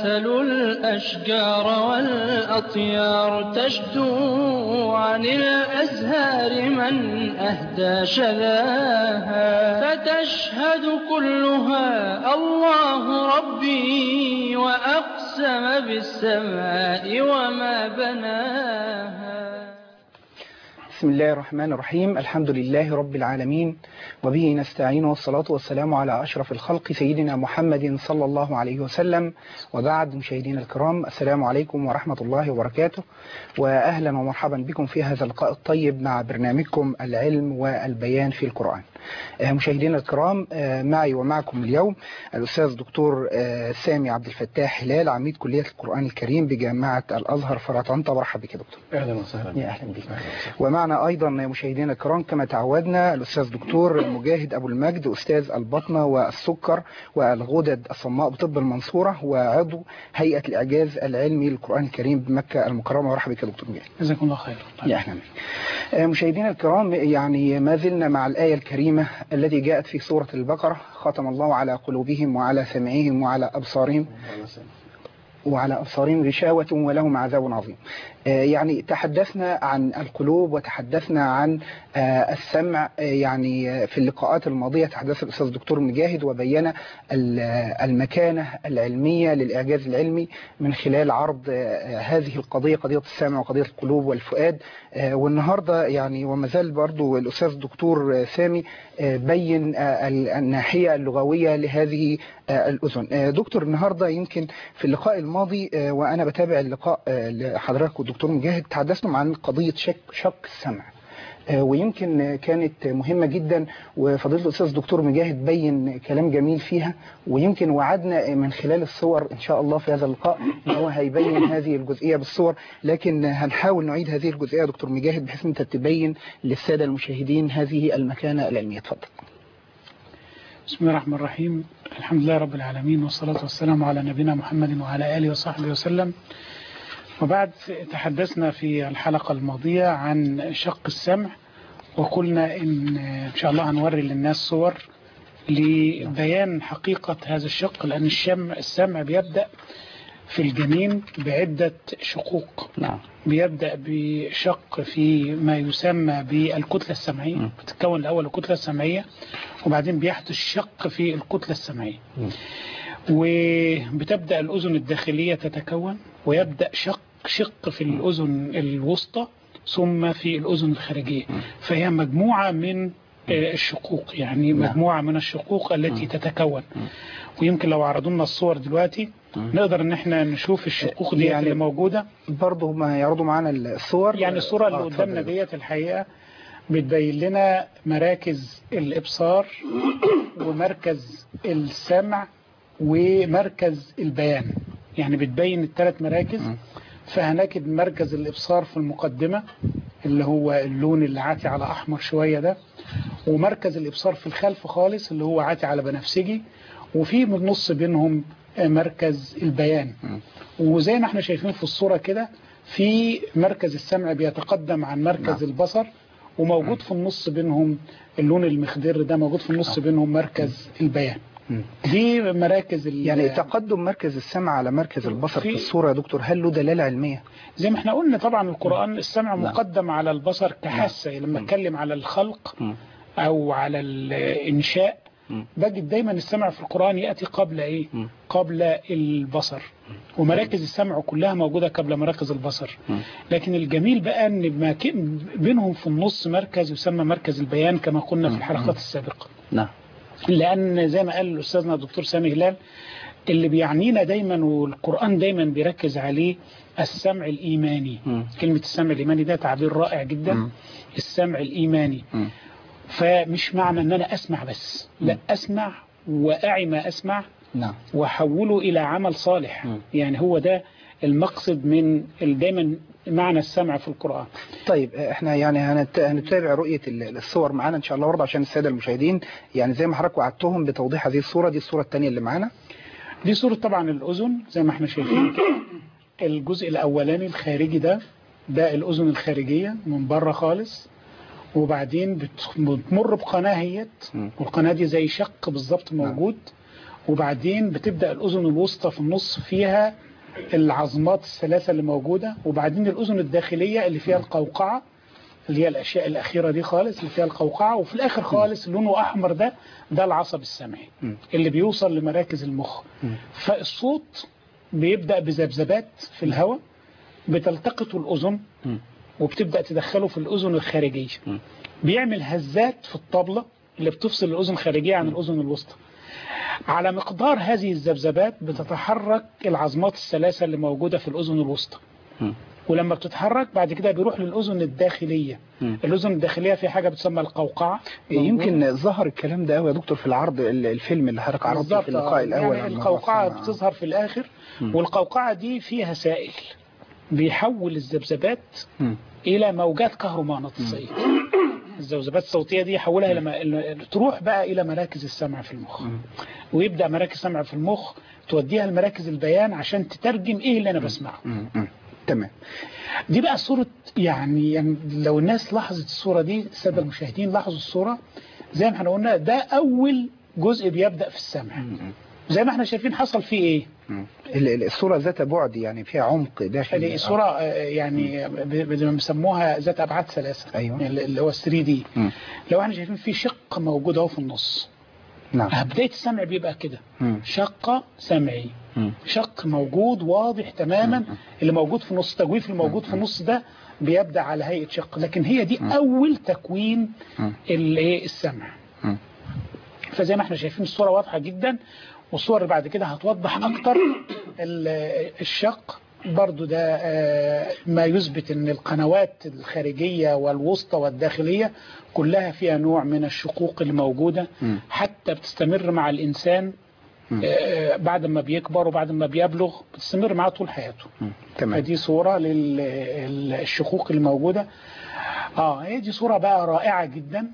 تتناسل الأشجار والأطيار تشدو عن الأزهار من أهدى شذاها فتشهد كلها الله ربي وأقسم بالسماء وما بناها. بسم الله الرحمن الرحيم. الحمد لله رب العالمين وبه نستعين، والصلاة والسلام على أشرف الخلق سيدنا محمد صلى الله عليه وسلم. وبعد، مشاهدينا الكرام، السلام عليكم ورحمة الله وبركاته، وأهلا ومرحبا بكم في هذا اللقاء الطيب مع برنامجكم العلم والبيان في القرآن. مشاهدينا الكرام، معي ومعكم اليوم الأستاذ دكتور سامي عبد الفتاح هلال، عميد كلية القرآن الكريم بجامعة الأزهر فرع طنطا. مرحبا بك يا دكتور. أهلا وسهلا. يا أهلا بك. ومعنا أيضا مشاهدينا الكرام كما تعودنا الأستاذ دكتور مجاهد أبو المجد، أستاذ البطنة والسكر والغدد الصماء بطب المنصورة، وعضو هيئة الإعجاز العلمي للقرآن الكريم بمكة المكرمة. مرحبا بك يا دكتور مجاهد. جزاكم الله خير. يا أهلا بك. مشاهدينا الكرام، يعني ما زلنا مع الآية الكريمة التي جاءت في سورة البقرة: ختم الله على قلوبهم وعلى سمعهم وعلى أبصارهم غشاوة ولهم عذاب عظيم. يعني تحدثنا عن القلوب وتحدثنا عن السمع. يعني في اللقاءات الماضية تحدث الأستاذ الدكتور مجاهد وبين المكانة العلمية للإعجاز العلمي من خلال عرض هذه القضية، قضية السمع وقضية القلوب والفؤاد. والنهاردة يعني وما زال برضو الأستاذ الدكتور سامي بين الناحية اللغوية لهذه الأذن. دكتور، النهاردة يمكن في اللقاء الماضي وأنا بتابع اللقاء لحضرتك والدكتور مجاهد تحدثنا عن قضية شق السمع، ويمكن كانت مهمة جدا، وفضيلة الأستاذ الدكتور مجاهد بين كلام جميل فيها، ويمكن وعدنا من خلال الصور إن شاء الله في هذا اللقاء إن هو هيبين هذه الجزئية بالصور، لكن هنحاول نعيد هذه الجزئية يا دكتور مجاهد بحيث أنت تبين للسادة المشاهدين هذه المكانة العلمية. تفضل. بسم الله الرحمن الرحيم. الحمد لله رب العالمين، والصلاة والسلام على نبينا محمد وعلى آله وصحبه وسلم. وبعد، تحدثنا في الحلقة الماضية عن شق السمع، وقلنا إن شاء الله هنوري للناس صور لبيان حقيقة هذا الشق، لأن السمع بيبدأ في الجنين بعدة شقوق. نعم. بيبدأ بشق في ما يسمى بالكتلة السمعية، بتتكون الأول الكتلة السمعية، وبعدين بيحدث شق في الكتلة السمعية، وبتبدأ الأذن الداخلية تتكون، ويبدأ شق في الأذن الوسطى، ثم في الأذن الخارجية. فهي مجموعة من الشقوق، يعني مجموعة من الشقوق التي تتكون. ويمكن لو عرضوا لنا الصور دلوقتي نقدر ان احنا نشوف الشقوق دي يعني اللي موجودة. برضه ما يعرضوا معنا الصور، يعني الصورة اللي قدامنا ديت الحقيقة بتبين لنا مراكز الإبصار ومركز السمع ومركز البيان، يعني بتبين الثلاث مراكز. فهنجد مركز الإبصار في المقدمة اللي هو اللون اللي عاتي على أحمر شوية ده، ومركز الإبصار في الخلف خالص اللي هو عاتي على بنفسجي، وفي من النص بينهم مركز البيان. وزي ما احنا شايفين في الصورة كده، في مركز السمع بيتقدم عن مركز البصر، وموجود في النص بينهم اللون المخضر ده، موجود في النص بينهم مركز البيان. دي مراكز يعني تقدم مركز السمع على مركز البصر في الصورة يا دكتور، هل له دلالة علمية؟ زي ما احنا قلنا طبعا القرآن السمع مقدم على البصر كحاسة. لما اتكلم على الخلق او على الانشاء بجد دايما السمع في القرآن يأتي قبل ايه؟ قبل البصر، ومراكز السمع كلها موجودة قبل مراكز البصر. لكن الجميل بقى ان بينهم في النص مركز يسمى مركز البيان كما قلنا في الحلقات السابقة. نعم. لأن زي ما قال أستاذنا الدكتور سامي هلال، اللي بيعنينا دايما والقرآن دايما بيركز عليه السمع الإيماني. كلمة السمع الإيماني ده تعبير رائع جدا. السمع الإيماني. فمش معنى أن أنا أسمع بس، لا، أسمع وأعي ما أسمع وحوله إلى عمل صالح. يعني هو ده المقصد من دايما معنى السمع في القرآن. طيب، احنا يعني هنتابع رؤية الصور معانا ان شاء الله برضه عشان السادة المشاهدين، يعني زي ما حضرتك وعدتهم بتوضيح هذه الصورة. دي الصورة الثانية اللي معانا، دي صورة طبعا الأذن زي ما احنا شايفين كده. الجزء الأولاني الخارجي ده الأذن الخارجية من بره خالص، وبعدين بتمر بقناة هيت، والقناة دي زي شق بالظبط موجود، وبعدين بتبدأ الأذن الوسطى في النص فيها العظمات الثلاثة اللي موجودة، وبعدين الأذن الداخلية اللي فيها القوقعة اللي هي الأشياء الأخيرة دي خالص اللي فيها القوقعة، وفي الآخر خالص لونه أحمر ده العصب السمعي اللي بيوصل لمراكز المخ. فالصوت بيبدأ بذبذبات في الهواء بتلتقط الأذن وبتبدأ تدخله في الأذن الخارجية، بيعمل هزات في الطبلة اللي بتفصل الأذن الخارجية عن الأذن الوسطى. على مقدار هذه الذبذبات بتتحرك العظمات الثلاثة اللي موجودة في الأذن الوسطى، ولما بتتحرك بعد كده بيروح للأذن الداخلية. الأذن الداخلية في حاجة بتسمى القوقعة. يمكن ظهر الكلام ده قوي يا دكتور في العرض الفيلم اللي حضرتك عرضته في اللقاء الأول. يعني القوقعة بتظهر في الآخر، والقوقعة دي فيها سائل بيحول الذبذبات إلى موجات كهرومغناطيسية. الذبذبات الصوتية دي يحولها لما تروح بقى إلى مراكز السمع في المخ، ويبدأ مراكز السمع في المخ توديها لمراكز البيان عشان تترجم إيه اللي أنا بسمعه. تمام. دي بقى صورة، يعني لو الناس لاحظت الصورة دي، السادة المشاهدين لاحظوا الصورة زي ما احنا قلنا، ده أول جزء بيبدأ في السمع. زي ما احنا شايفين حصل فيه ايه. الصورة ذات بعد، يعني فيها عمق داخلي. الصورة يعني بيسموها ذات أبعاد ثلاثة. أيوة. يعني اللي هو 3D. لو احنا شايفين فيه شق موجود اهو في النص. نعم. بداية السمع بيبقى كده، شق سمعي، شق موجود واضح تماما. اللي موجود في النص، التجويف اللي موجود في النص ده بيبدأ على هيئة شق، لكن هي دي أول تكوين السمع. فزي ما احنا شايفين الصورة واضحة جدا، والصور اللي بعد كده هتوضح أكتر الشق. برضو ده ما يثبت ان القنوات الخارجية والوسطى والداخلية كلها فيها نوع من الشقوق الموجودة، حتى بتستمر مع الإنسان بعد ما بيكبر وبعد ما بيبلغ، بتستمر معاه طول حياته. فدي صورة للشقوق الموجودة. هي دي صورة بقى رائعة جدا.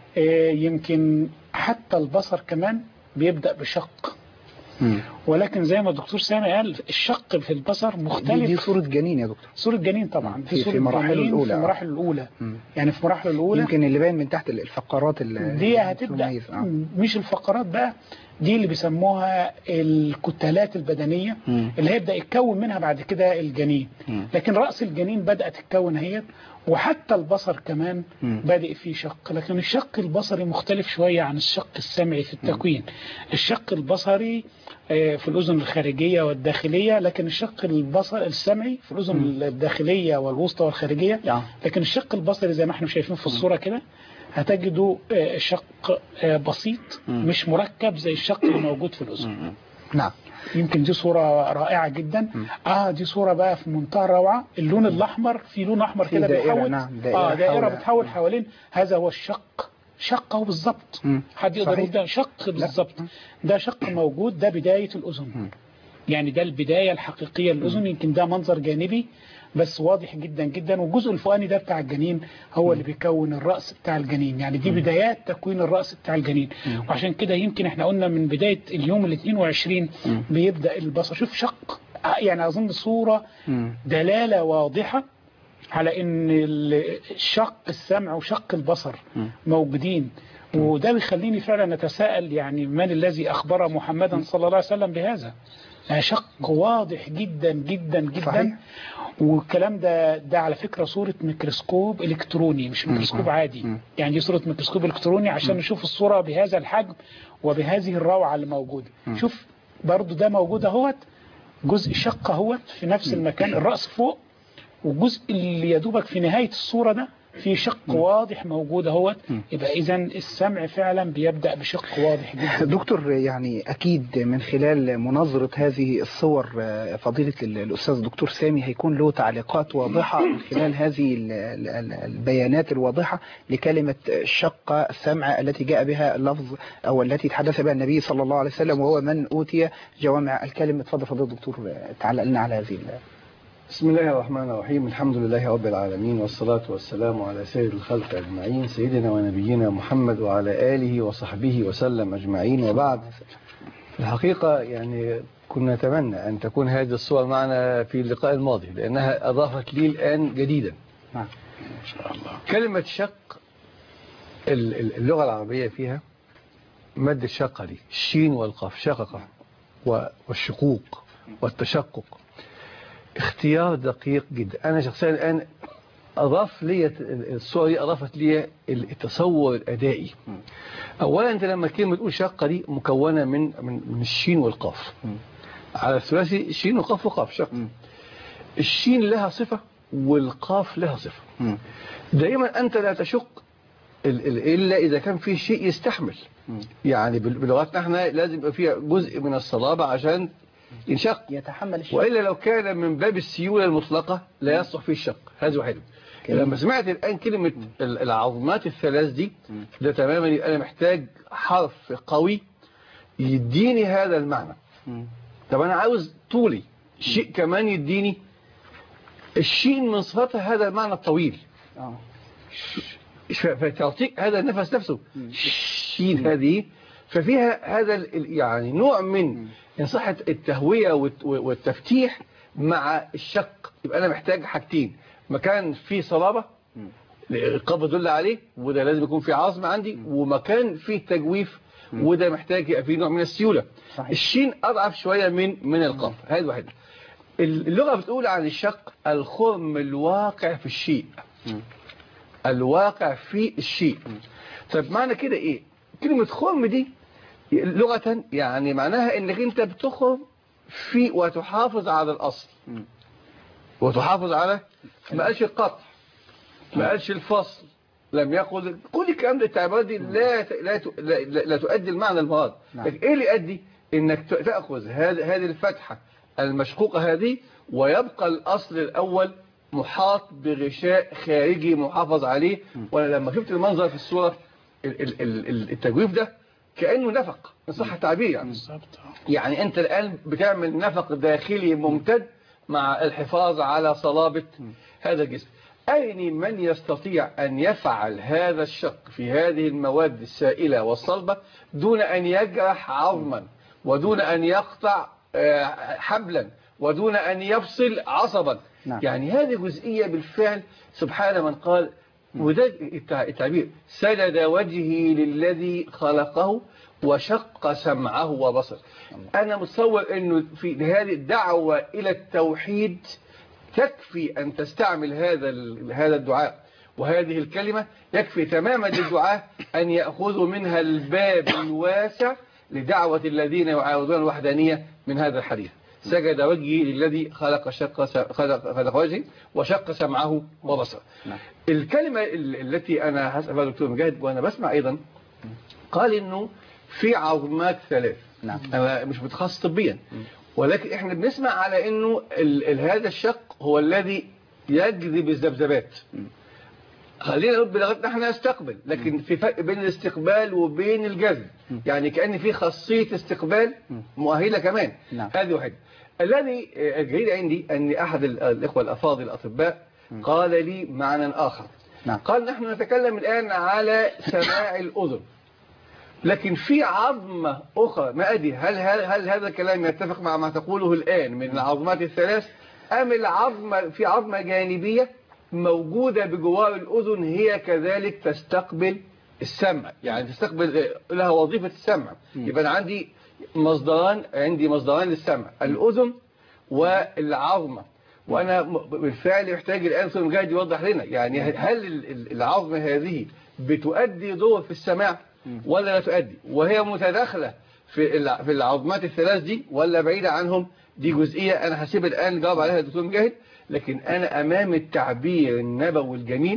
يمكن حتى البصر كمان بيبدأ بشق، ولكن زي ما الدكتور سامي قال الشق في البصر مختلف. دي صورة جنين يا دكتور. صورة جنين طبعا. في مراحل الأولى. في المراحل الأولى. يعني في المراحل الأولى يمكن اللي باين من تحت الفقرات دي هتبدأ مش الفقرات بقى، دي اللي بيسموها الكتلات البدنية اللي هيبدأ يتكون منها بعد كده الجنين. لكن رأس الجنين بدأت تتكون هي، وحتى البصر كمان بادئ فيه شق. لكن الشق البصري مختلف شوية عن الشق السمعي في التكوين. الشق البصري في الأذن الخارجية والداخلية، لكن الشق السمعي في الأذن الداخلية والوسطى والخارجية. لكن الشق البصري زي ما احنا شايفين في الصورة كده هتجدوا شق بسيط مش مركب زي الشق اللي موجود في الأذن. نعم. يمكن دي صورة رائعة جدا. دي صورة بقى في منتهى الروعة. اللون الأحمر، في لون أحمر كده بيحول. دائرة بتحول حوالين. هذا هو الشق. شقه بالظبط. حد يقدر يقول ده شق بالظبط. ده شق موجود، ده بداية الأذن. يعني ده البداية الحقيقية للأذن. يمكن ده منظر جانبي بس واضح جدا جدا. والجزء الفوقاني ده بتاع الجنين هو اللي بيكون الرأس بتاع الجنين. يعني دي بدايات تكوين الرأس بتاع الجنين. وعشان كده يمكن احنا قلنا من بداية اليوم 22 بيبدأ البصر. شوف شق، يعني أظن صورة دلالة واضحة على ان الشق السمع وشق البصر موجودين. وده بيخليني فعلا نتساءل، يعني من الذي أخبر محمدا صلى الله عليه وسلم بهذا؟ شق واضح جدا جدا جدا. صحيح. والكلام ده على فكرة صورة ميكروسكوب إلكتروني، مش ميكروسكوب عادي. يعني دي صورة ميكروسكوب إلكتروني عشان نشوف الصورة بهذا الحجم وبهذه الروعة اللي موجودة. شوف برضو ده موجود اهوت، جزء شق اهوت في نفس المكان، الرأس فوق، والجزء اللي يدوبك في نهاية الصورة ده في شق واضح موجود اهوت. يبقى اذا السمع فعلا بيبدأ بشق واضح جدا. دكتور، يعني اكيد من خلال مناظرة هذه الصور فضيلة الاستاذ الدكتور سامي هيكون له تعليقات واضحة من خلال هذه البيانات الواضحة لكلمة شق السمع التي جاء بها اللفظ او التي تحدث بها النبي صلى الله عليه وسلم، وهو من اوتي جوامع الكلم. اتفضل فضيلة الدكتور، تعلق لنا على هذه. بسم الله الرحمن الرحيم. الحمد لله رب العالمين، والصلاة والسلام على سيد الخلق أجمعين، سيدنا ونبينا محمد وعلى آله وصحبه وسلم أجمعين. وبعد، في الحقيقة يعني كنا نتمنى أن تكون هذه الصور معنا في اللقاء الماضي، لأنها أضافت لي الآن جديدا. نعم إن شاء الله. كلمة شق اللغة العربية فيها مد الشقة دي الشين والقاف شققة والشقوق والتشقق اختيار دقيق جدا. أنا شخصيا الآن أضاف لي الصورة دي أضافت لي التصور الأدائي. أولا أنت لما كلمة تقول شقة دي مكونة من الشين والقاف على الثلاثي الشين والقاف وقاف شقة. الشين لها صفة والقاف لها صفة. دائما أنت لا تشق إلا إذا كان في شيء يستحمل. يعني بلغتنا احنا لازم يبقى فيها جزء من الصلابة عشان ينشق يتحمل الشق. وإلا لو كان من باب السيولة المطلقة لا يصلح فيه الشق. هذا واحد. لما سمعت الآن كلمة العظمات الثلاث دي ده تماما أنا محتاج حرف قوي يديني هذا المعنى. طب أنا عاوز طولي شيء كمان يديني الشين من صفتها هذا المعنى الطويل. فتعطيك هذا النفس نفسه الشين هذه ففيها هذا يعني نوع من إن صحة التهوية والتفتيح مع الشق. يبقى أنا محتاج حاجتين مكان فيه صلابة القبض دل عليه وده لازم يكون فيه عظم عندي ومكان فيه تجويف وده محتاج يبقى فيه نوع من السيولة. صحيح. الشين أضعف شوية من القاف. هذا واحد. اللغة بتقول عن الشق الخرم الواقع في الشيء. الواقع في الشيء. طيب معنى كده ايه كلمة خرم دي لغة يعني معناها انك انت بتخرم في وتحافظ على الاصل وتحافظ على ما قالش القطع ما قالش الفصل لم يقل كل الكلام ده التعبيرات دي لا تؤدي المعنى المراد. لكن ايه اللي يؤدي انك تأخذ هذه الفتحة المشقوقة هذه ويبقى الاصل الاول محاط بغشاء خارجي محافظ عليه. وانا لما شفت المنظر في الصورة التجويف ده كأنه نفق ان صح التعبير يعني انت الآن بتعمل نفق داخلي ممتد مع الحفاظ على صلابة هذا الجسم. أين من يستطيع أن يفعل هذا الشق في هذه المواد السائلة والصلبة دون أن يجرح عظما ودون أن يقطع حبلا ودون أن يفصل عصبا. يعني هذه جزئية بالفعل سبحان من قال وده التعبير سجد وجهي للذي خلقه وشق سمعه وبصر. أنا متصور أنه في هذه الدعوة إلى التوحيد تكفي أن تستعمل هذا الدعاء وهذه الكلمة يكفي تماما للدعاء أن يأخذوا منها الباب الواسع لدعوة الذين يعارضون الوحدانية من هذا الحديث. سجد وجهي للذي خلق وجهي وشق سمعه وبصره. الكلمة التي أنا هسألها دكتور مجاهد وأنا بسمع أيضا قال إنه في عظمات ثلاث. أنا مش متخصص طبيا ولكن إحنا بنسمع على إنه هذا الشق هو الذي يجذب الذبذبات. خلينا نقول بلغتنا احنا نستقبل لكن في فرق بين الاستقبال وبين الجذب. يعني كأن في خاصية استقبال مؤهلة كمان. هذه واحدة. الذي الجديد عندي أن أحد الإخوة الأفاضل الأطباء قال لي معنى آخر. قال نحن نتكلم الآن على سماع الأذن لكن في عظمة أخرى ما أدري هل هذا الكلام يتفق مع ما تقوله الآن من العظمات الثلاث أم العظمة في عظمة جانبية موجودة بجوار الأذن هي كذلك تستقبل السمع يعني تستقبل لها وظيفة السمع. يبقى عندي مصدران للسمع الأذن والعظمة. وأنا بالفعل يحتاج الآن دكتور مجاهد يوضح لنا يعني هل العظمة هذه بتؤدي دور في السماع ولا لا تؤدي وهي متداخلة في العظمات الثلاث دي ولا بعيدة عنهم. دي جزئية أنا هسيب الآن جواب عليها الدكتور مجاهد. لكن أنا أمام التعبير النبوي الجميل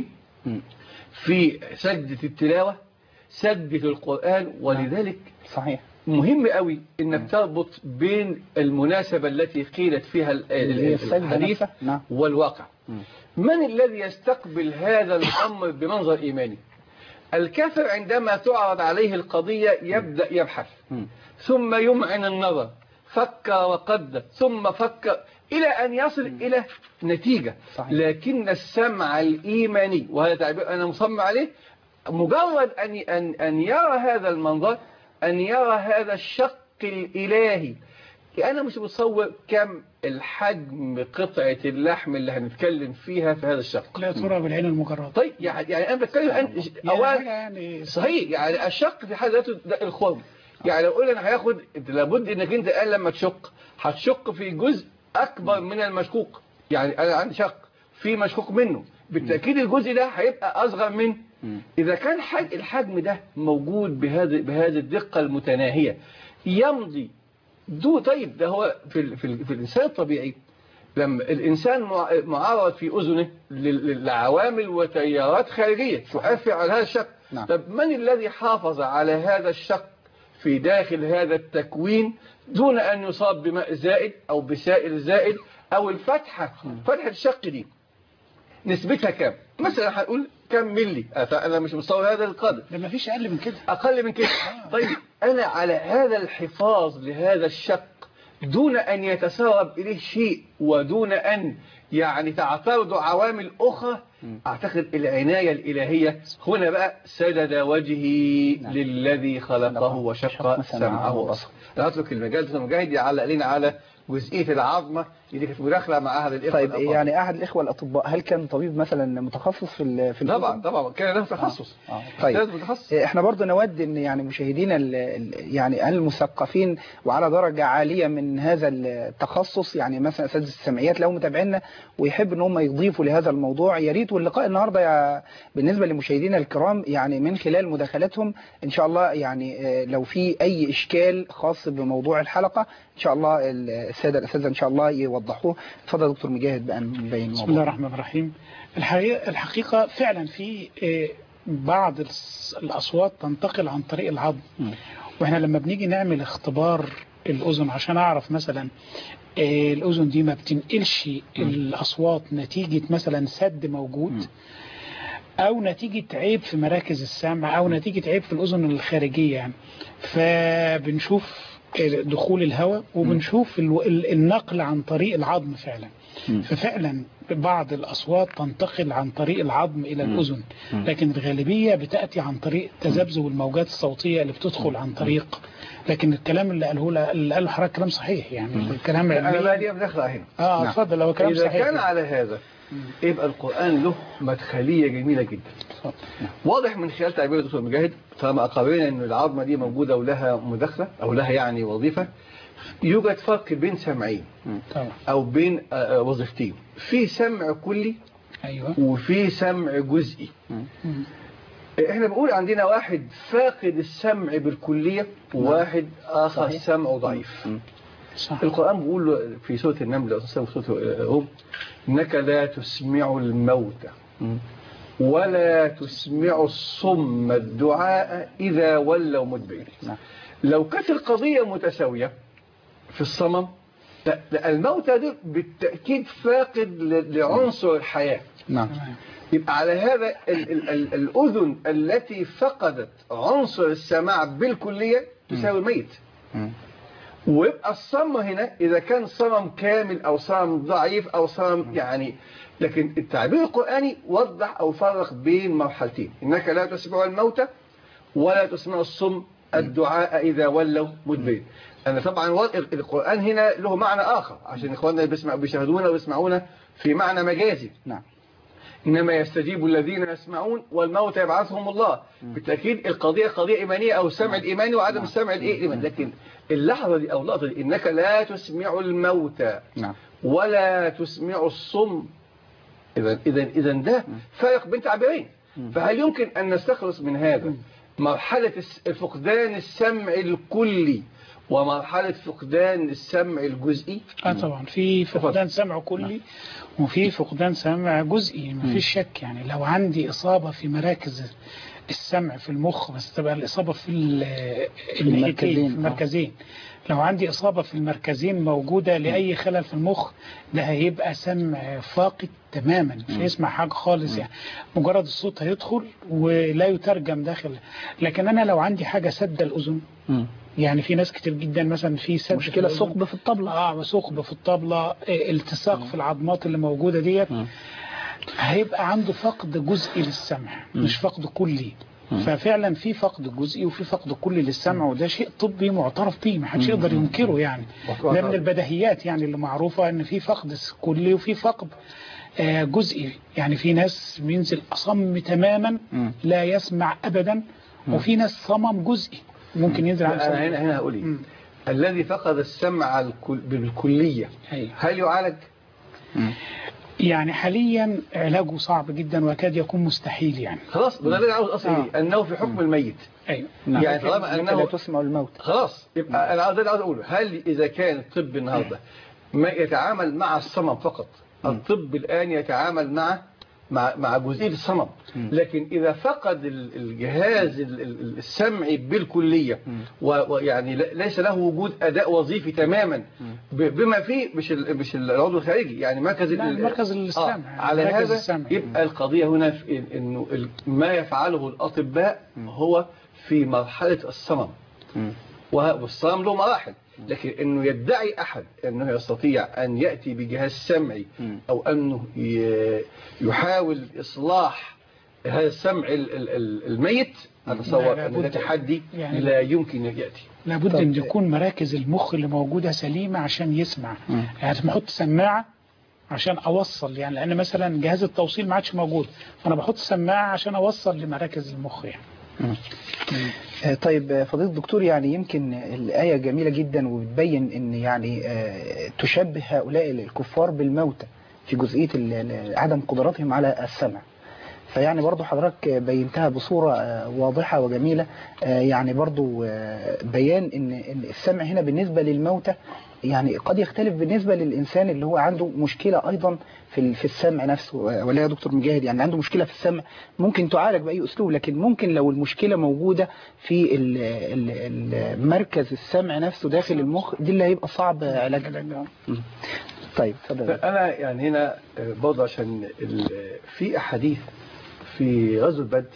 في سجدة التلاوة سجدة القرآن ولذلك صحيح مهم قوي إنك تربط بين المناسبة التي قيلت فيها الحديث والواقع. من الذي يستقبل هذا الأمر بمنظر إيماني؟ الكافر عندما تعرض عليه القضية يبدأ يبحث ثم يمعن النظر فكر وقدر ثم فكر إلى أن يصل إلى نتيجة. صحيح. لكن السمع الإيماني وهذا تعبير أنا مصمم عليه مجرد أن يرى هذا المنظر أن يرى هذا الشق الإلهي أنا مش متصور كم الحجم قطعة اللحم اللي هنتكلم فيها في هذا الشق. لا ترى بالعين المجردة. طيب يعني أنا بتكلم أولا يعني صحيح، يعني الشق في حد ذاته الخرم. يعني لو قلنا أنا هياخد، لابد إنك أنت قال لما تشق هتشق في جزء أكبر من المشقوق. يعني أنا عندي شق في مشقوق منه، بالتأكيد الجزء ده هيبقى أصغر من إذا كان الحجم ده موجود بهذه الدقة المتناهية يمضي طيب ده هو في الإنسان الطبيعي لما الإنسان معرض في أذنه لعوامل وتيارات خارجية تؤثر على هذا الشق. طب من الذي حافظ على هذا الشق في داخل هذا التكوين دون أن يصاب بماء زائد أو بسائل زائد أو فتحة الشق دي نسبتها كم؟ مثلا هنقول كم ملي. أنا مش مستوى هذا القدر، ده ما فيش أقل من كده. أقل من كده. طيب أنا على هذا الحفاظ لهذا الشق دون أن يتسرب إليه شيء ودون أن يعني تعترض عوامل أخرى، أعتقد العناية الإلهية هنا بقى سدد وجهي للذي خلقه وشق سمعه وبصره. أنا أترك المجال دكتور مجاهد يعلق لنا على جزئية العظمة اللي كانت مداخلة مع أحد الإخوة. طيب يعني أحد الإخوة الأطباء هل كان طبيب مثلا متخصص في طبعا كان له تخصص. طيب احنا برضو نود ان يعني مشاهدينا يعني المثقفين وعلى درجة عالية من هذا التخصص، يعني مثلا أساتذة السمعيات لو متابعينا ويحب ان هم يضيفوا لهذا الموضوع يا ريت. واللقاء النهارده بالنسبة لمشاهدينا الكرام يعني من خلال مداخلاتهم ان شاء الله يعني لو في اي اشكال خاص بموضوع الحلقة ان شاء الله السادة الأساتذة ان شاء الله يوضحوه. اتفضل دكتور مجاهد بقى نبين الموضوع. بسم الله الرحمن الرحيم. الحقيقة فعلا في بعض الأصوات تنتقل عن طريق العظم، واحنا لما بنيجي نعمل اختبار الأذن عشان أعرف مثلا الأذن دي ما بتنقلش الأصوات نتيجة مثلا سد موجود أو نتيجة عيب في مراكز السمع أو نتيجة عيب في الأذن الخارجية يعني. فبنشوف دخول الهواء وبنشوف النقل عن طريق العظم فعلا. ففعلا بعض الأصوات تنتقل عن طريق العظم إلى الأذن، لكن الغالبية بتأتي عن طريق تذبذب الموجات الصوتية اللي بتدخل عن طريق. لكن الكلام اللي قاله حضرتك كلام صحيح يعني. الكلام أنا ما لي بدخل هنا. اتفضل. لو كلام إذا صحيح كان على هذا يبقى القرآن له مدخلية جميلة جدا. واضح من خلال تعبير الدكتور مجاهد طالما أقررنا أن العظمة دي موجودة ولها مداخلة أو لها يعني وظيفة، يوجد فرق بين سمعين أو بين وظيفتين. في سمع كلي وفي سمع جزئي. احنا بنقول عندنا واحد فاقد السمع بالكلية وواحد آخر سمعه ضعيف. القرآن بيقول في سورة النمل في سورة الروم إنك لا تسمع الموتى ولا تسمع الصم الدعاء إذا ولوا مدبرين. لو كانت القضية متساوية في الصمم الموتى دي بالتأكيد فاقد لعنصر الحياة. يبقى على هذا الأذن التي فقدت عنصر السماع بالكلية تساوي ميت. ويبقى الصم هنا إذا كان صمم كامل أو صمم ضعيف أو صمم يعني. لكن التعبير القرآني وضح أو فرق بين مرحلتين. إنك لا تسمع الموتى ولا تسمع الصم الدعاء إذا ولوا مدبرين. أنا طبعا القرآن هنا له معنى آخر عشان إخواننا بيشاهدونا ويسمعونا في معنى مجازي. إنما يستجيب الذين يسمعون والموتى يبعثهم الله. بالتأكيد القضية قضية إيمانية أو السمع الإيماني وعدم السمع الإيماني. لكن اللحظة دي أو اللقطة دي إنك لا تسمع الموتى ولا تسمع الصم. إذا ده فرق بين تعبيرين. فهل يمكن أن نستخلص من هذا مرحلة فقدان السمع الكلي ومرحلة فقدان السمع الجزئي؟ طبعا في فقدان سمع كلي وفي فقدان سمع جزئي ما فيش شك. يعني لو عندي إصابة في مراكز السمع في المخ بس تبقى الإصابة في المركزين. لو عندي إصابة في المركزين موجودة لأي خلل في المخ ده هيبقى سمع فاقد تماما مش هيسمع حاجة خالص يعني. مجرد الصوت هيدخل ولا يترجم داخل. لكن أنا لو عندي حاجة سد الأذن يعني في ناس كتير جدا مثلا في سد مشكلة ثقب في الطبلة ثقب في الطبلة التصاق في العظمات اللي موجودة ديت هيبقى عنده فقد جزئي للسمع مش فقد كلي. ففعلا في فقد جزئي وفي فقد كلي للسمع، وده شيء طبي معترف به، ما حدش يقدر ينكره يعني. ده من البديهيات يعني اللي معروفة ان في فقد كلي وفي فقد جزئي. يعني في ناس بينزل أصم تماما لا يسمع أبدا، وفي ناس صمم جزئي ممكن ينزل عن أنا هنا هقول إيه؟ الذي فقد السمع بالكلية هل يعالج؟ يعني حاليا علاجه صعب جدا وكاد يكون مستحيل يعني. خلاص ده اللي عاوز أصل إيه؟ أنه في حكم الميت. أيوه. يعني طالما أنه لا تسمع الموت خلاص يبقى أنا عاوز أقوله، هل إذا كان الطب النهارده ما يتعامل مع الصمم فقط، الطب الآن يتعامل مع جزئية الصمم، لكن إذا فقد الجهاز السمعي بالكلية ويعني ليس له وجود أداء وظيفي تماما بما فيه مش العضو الخارجي يعني مركز السمع على هذا يبقى القضية هنا في إنه ما يفعله الأطباء هو في مرحلة الصمم، والصمم له مراحل، لكن انه يدعي احد انه يستطيع ان يأتي بجهاز سمعي او انه يحاول اصلاح هذا السمع الميت، اتصور ان ده تحدي يعني لا يمكن يأتي. لابد ان يكون مراكز المخ اللي موجودة سليمة عشان يسمع. يعني بحط سماعة عشان اوصل، يعني لان مثلا جهاز التوصيل ما عادش موجود، فانا بحط سماعة عشان اوصل لمراكز المخ يعني. طيب فضيلة الدكتور، يعني يمكن الآية جميلة جدا وبتبين ان يعني تشبه هؤلاء الكفار بالموتى في جزئية عدم قدرتهم على السمع، فيعني برضو حضرتك بينتها بصورة واضحة وجميلة، يعني برضو بيان ان السمع هنا بالنسبة للموتى يعني قد يختلف بالنسبة للإنسان اللي هو عنده مشكلة أيضا في السمع نفسه، ولا يا دكتور مجاهد؟ يعني عنده مشكلة في السمع ممكن تعالج بأي أسلوب، لكن ممكن لو المشكلة موجودة في مركز السمع نفسه داخل المخ، دي اللي هيبقى صعب علاجها. طيب فضل. أنا يعني هنا برضه عشان في أحاديث في غزوة بدر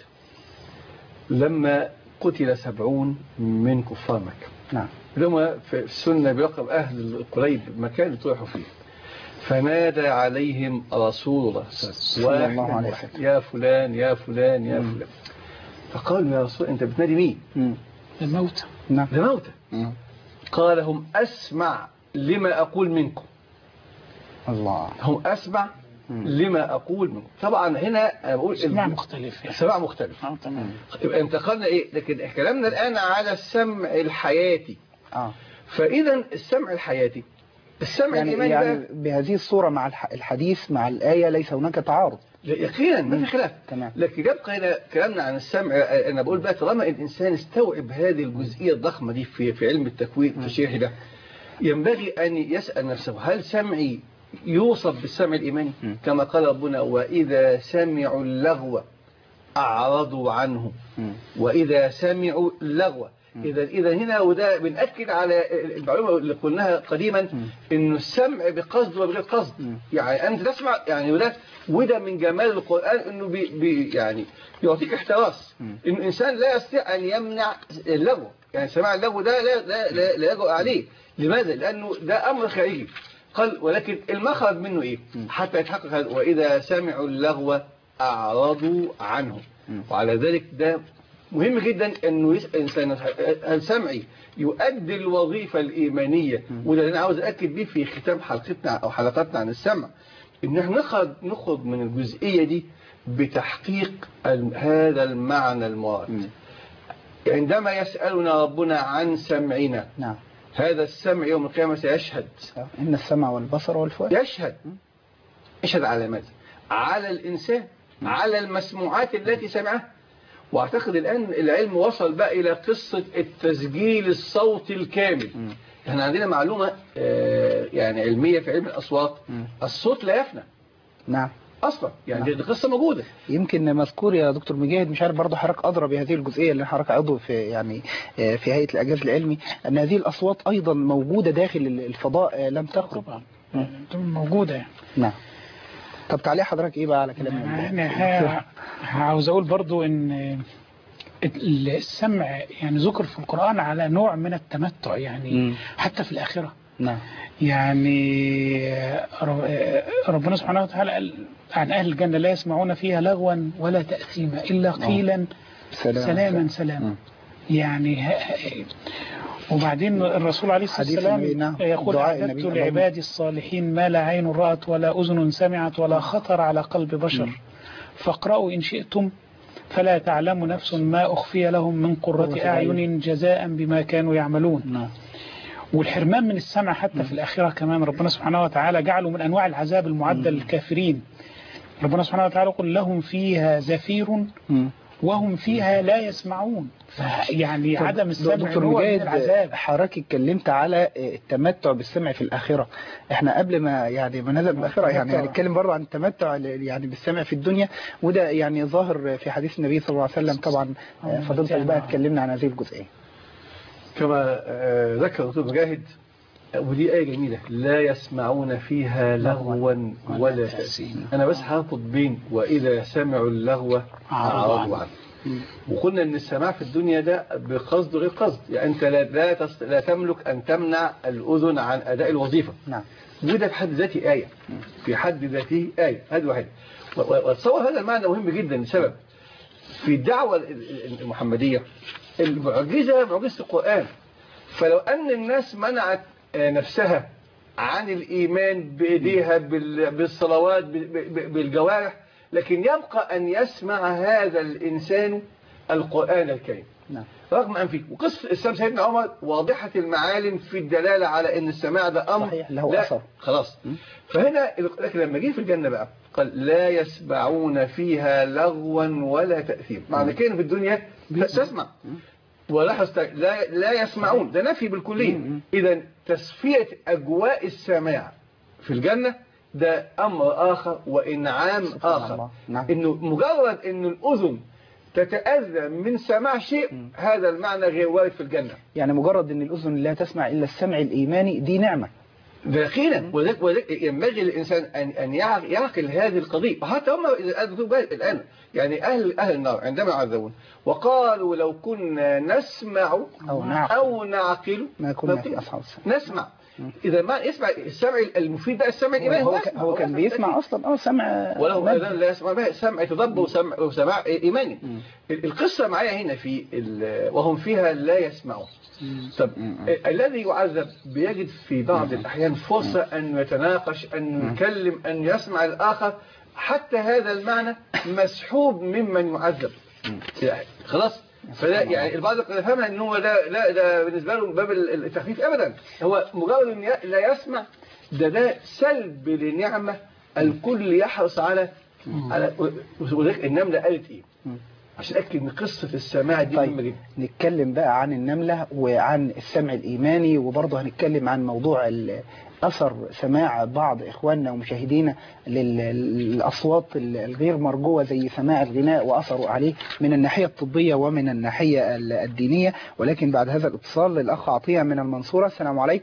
لما قتل 70 من كفار مكة. نعم. لما في السنة بيلقب أهل القريب مكان اللي طرحوا فيه، فنادى عليهم رسول الله صلى الله عليه وسلم يا فلان يا فلان يا فلان، فقالوا يا رسول أنت بتنادي مين؟ الموتى. نعم الموتى. قال هم أسمع لما أقول منكم. الله. هم أسمع لما أقول منكم. طبعا هنا أنا بقول سماع مختلف يعني. سماع مختلف. تمام. يبقى انتقلنا إيه؟ لكن كلامنا الآن على السمع الحياتي. فإذا السمع الحياتي السمع يعني الإيماني يعني بهذه الصورة مع الحديث مع الآية ليس هناك تعارض يقينا ما في خلاف. تمام. لكن يبقى هنا كلامنا عن السمع. أنا بقول بقى طالما الإنسان استوعب هذه الجزئية الضخمة دي في علم التكوين التشريحي ده، ينبغي أن يسأل نفسه هل سمعي يوصف بالسمع الإيماني كما قال ربنا وإذا سمعوا اللغو أعرضوا عنه وإذا سمعوا اللغو. إذا هنا وده بنأكد على المعلومة اللي قلناها قديما إنه السمع بقصد وبغير قصد. يعني أنت تسمع يعني وده من جمال القرآن إنه يعني يعطيك احتراس إنه الإنسان لا يستطيع أن يمنع اللغو. يعني سماع اللغو ده لا يجرؤ عليه. لماذا؟ لأنه ده أمر خارجي. قال ولكن المخرج منه إيه حتى يتحقق هذا وإذا سمعوا اللغو أعرضوا عنه. وعلى ذلك ده مهم جدا انه يسأل الانسان هل سمعي يؤدي الوظيفة الإيمانية. وده اللي انا عاوز أأكد بيه في ختام حلقتنا او حلقاتنا عن السمع، ان احنا نخرج من الجزئية دي بتحقيق هذا المعنى المراد. عندما يسألنا ربنا عن سمعنا، نعم، هذا السمع يوم القيامة سيشهد. إن السمع والبصر والفؤاد يشهد على ماذا؟ على الإنسان، على المسموعات التي سمعها. واعتقد الآن العلم وصل بقى إلى قصة التسجيل الصوتي الكامل. احنا عندنا معلومة يعني علمية في علم الأصوات، الصوت لا يفنى. نعم أصلا يعني دي قصة موجودة. يمكن مذكور يا دكتور مجاهد، مش عارف برضه حضرتك أدرى بهذه الجزئية اللي حضرتك عضو في يعني في هيئة الإعجاز العلمي، أن هذه الأصوات أيضا موجودة داخل الفضاء لم تخرج. طبعا موجودة يعني. نعم. طب تعليق حضرتك إيه بقى على كلام أنا عاوز أقول برضه إن السمع يعني ذكر في القرآن على نوع من التمتع يعني حتى في الآخرة. نعم. يعني ربنا سبحانه وتعالى قال عن أهل الجنة لا يسمعون فيها لغوا ولا تأثيما إلا قيلا سلاما سلاما. يعني وبعدين الرسول عليه الصلاة والسلام يقول: أعددت لعبادي الصالحين ما لا عين رأت ولا أذن سمعت ولا خطر على قلب بشر، فاقرأوا إن شئتم فلا تعلم نفس ما أخفي لهم من قرة أعين جزاء بما كانوا يعملون. والحرمان من السمع حتى في الآخرة كمان ربنا سبحانه وتعالى جعله من أنواع العذاب المعدل للكافرين. ربنا سبحانه وتعالى يقول: لهم فيها زفير وهم فيها لا يسمعون. يعني عدم السمع هو من العذاب. حضرتك اتكلمت على التمتع بالسمع في الآخرة. احنا قبل ما ننزل بالآخرة يعني هنتكلم برضه عن التمتع يعني بالسمع في الدنيا، وده يعني ظاهر في حديث النبي صلى الله عليه وسلم. طبعا فضيلتك بقى اتكلمنا عن هذه الجزئية. كما ذكر الدكتور مجاهد، ودي آية جميلة: لا يسمعون فيها لغوا ولا تأثيما. أنا بس هربط بين وإذا سمعوا اللغو أعرضوا عنه. وقلنا ان السماع في الدنيا ده بقصد غير قصد، يعني انت لا تملك ان تمنع الاذن عن اداء الوظيفه. نعم. وده في حد ذاته ايه، في حد ذاته ايه. هذا واحد. واتصور هذا المعنى مهم جدا لسبب: في الدعوه المحمديه المعجزه معجزه القران. فلو ان الناس منعت نفسها عن الايمان بايديها بالصلوات بالجوارح، لكن يبقى أن يسمع هذا الإنسان القرآن الكريم. نعم. رغم أن فيه وقصة إسلام سيدنا عمر واضحة المعالم في الدلالة على أن السماع ده أمر صحيح له أثر. خلاص. فهنا لكن لما جه في الجنة بقى قال: لا يسمعون فيها لغوا ولا تأثيم. معنى كده في الدنيا تسمع ولاحظ لا يسمعون، ده نفي بالكلية. إذا تصفية أجواء السماع في الجنة ده أمر آخر وإنعام آخر. إنه مجرد إنه الأذن تتأذى من سماع شيء، هذا المعنى غير وارد في الجنة. يعني مجرد إن الأذن لا تسمع إلا السمع الإيماني دي نعمة. داخلا. وذلك ينبغي للإنسان أن يعقل هذه القضية. وحتى هم الآن يعني أهل النار عندما يعذبون وقالوا: لو كنا نسمع أو نعقل ما كنا في أصحاب السمع. نسمع. إذا ما يسمع السمع المفيد ده السمع الإيماني. هو كان بيسمع أصلا سمع، وله أذان لا يسمع به، سمع يتدبر وسماع إيماني. القصة معايا هنا في وهم فيها لا يسمعون. طب الذي يعذب بيجد في بعض الأحيان فرصة أن يتناقش، أن يكلم، أن يسمع الآخر، حتى هذا المعنى مسحوب ممن يعذب. يعني خلاص. فده يعني البعض قد يفهمها ان هو ده بالنسبه له باب التخفيف. ابدا، هو مجرد ان لا يسمع ده سلب لنعمه الكل يحرص على وذلك النمله قالت ايه عشان اكد ان قصه السماع دي مهمه جدا. نتكلم بقى عن النمله وعن السمع الايماني، وبرضه هنتكلم عن موضوع أثر سماع بعض إخواننا ومشاهدينا للأصوات الغير مرجوة زي سماع الغناء وأثره عليه من الناحية الطبية ومن الناحية الدينية. ولكن بعد هذا الاتصال للأخ عطية من المنصورة. السلام عليكم.